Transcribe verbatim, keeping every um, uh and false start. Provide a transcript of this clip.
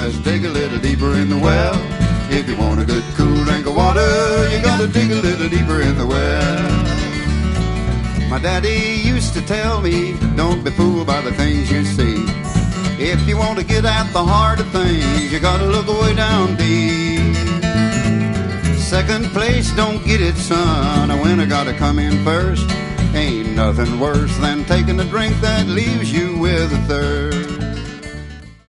boys, dig a little deeper in the well. If you want a good cool drink of water, you gotta dig a little deeper in the well. My daddy used to tell me, don't be fooled by the things you see. If you want to get at the heart of things, you gotta look way down deep. Second place don't get it, son, a winner gotta come in first. Ain't nothing worse than taking a drink that leaves you with a thirst.